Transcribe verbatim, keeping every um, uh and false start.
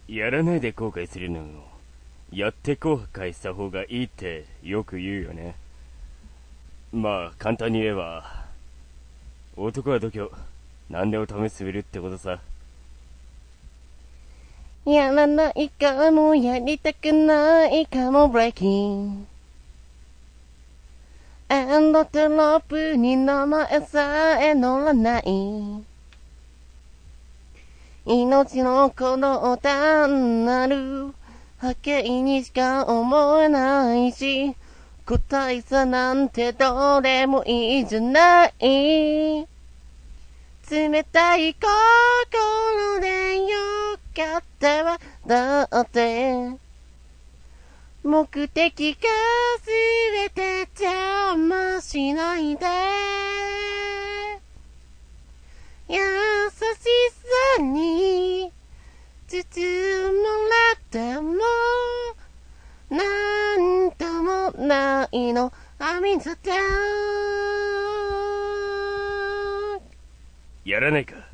やらないで後悔するのを、やって後悔した方がいいってよく言うよね。まあ、簡単に言えば、男は度胸、何でも試してみるってことさ。 やらないかも、やりたくないかも、ブレイキン。エンドテロップに名前さえ乗らない。命の鼓動単なる波形にしか思えないし、個体差なんてどれもいいじゃない。冷たい心でよかったわ。だって目的がすべて邪魔しないで。優しさに包まれてもなんともないの。I'm in the dark。 やらないか。